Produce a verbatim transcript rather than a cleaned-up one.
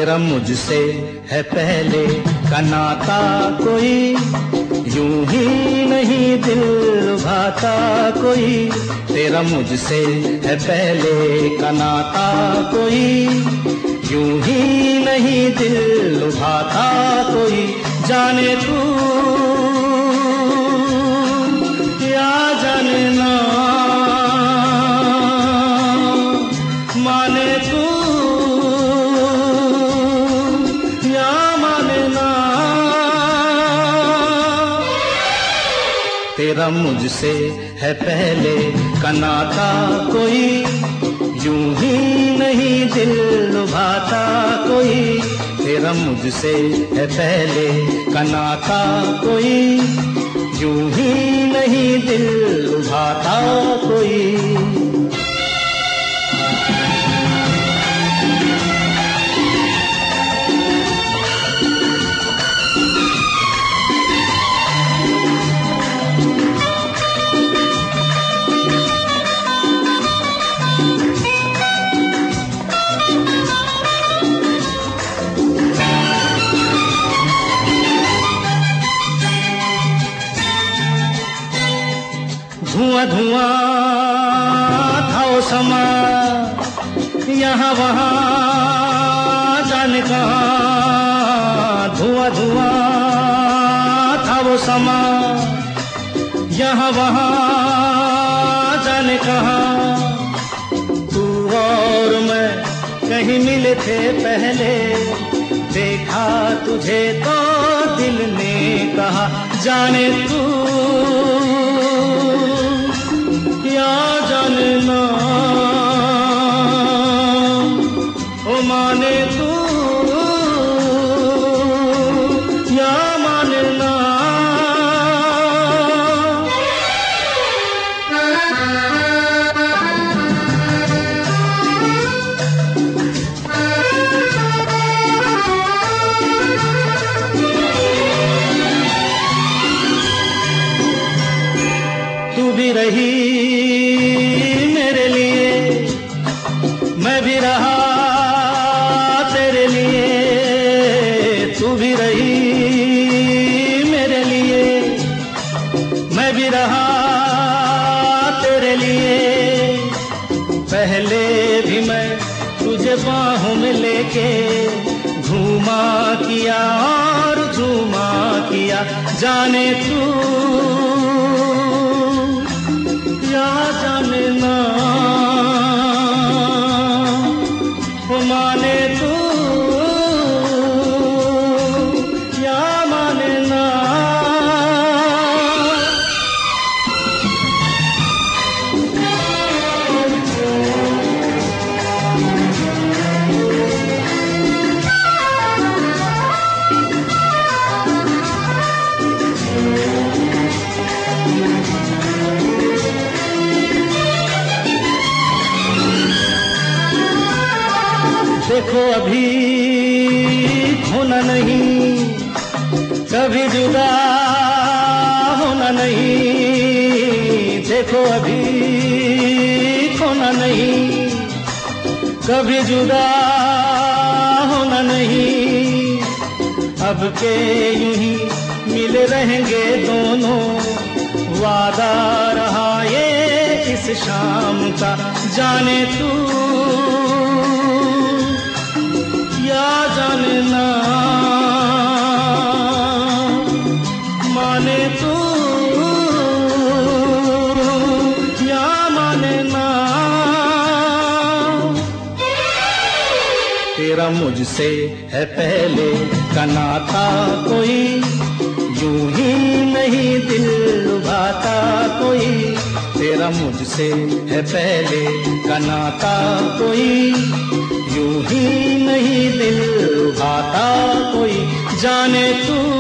तेरा मुझसे है पहले का नाता कोई, यूं ही नहीं दिल लुभाता कोई। तेरा मुझसे है पहले का नाता कोई, यूं ही नहीं दिल लुभाता कोई। जाने तू या जाने ना, माने तू या माने ना, तेरा मुझसे है पहले का नाता कोई, यूं ही नहीं दिल लुभाता कोई। तेरा मुझसे है पहले का नाता कोई, यूं ही नहीं दिल लुभाता कोई। धुआं धुआं था वो समा, यहाँ वहाँ जाने कहाँ। धुआं धुआं था वो समा, यहाँ वहाँ जाने कहाँ। तू और मैं कहीं मिले थे पहले, देखा तुझे तो दिल ने कहा। जाने तू या जाने ना, ओ माने तू या माने ना। तू भी रही मेरे लिए, मैं भी रहा तेरे लिए। तू भी रही मेरे लिए, मैं भी रहा तेरे लिए। पहले भी मैं तुझे बाहों में लेके घूमा किया और झूमा किया। जाने तू या जाने ना, ओ माने तू या माने ना। देखो अभी खोना नहीं, कभी जुदा होना नहीं। देखो अभी खोना नहीं, कभी जुदा होना नहीं। अब के यूं ही मिले रहेंगे दोनों, वादा रहा ये इस शाम का। जाने तू या जाने ना, माने तू या माने ना। तेरा मुझसे है पहले का नाता कोई, यूं ही नहीं दिल लुभाता कोई। तेरा मुझसे है पहले का नाता कोई, यूं ही नहीं दिल लुभाता कोई। जाने तू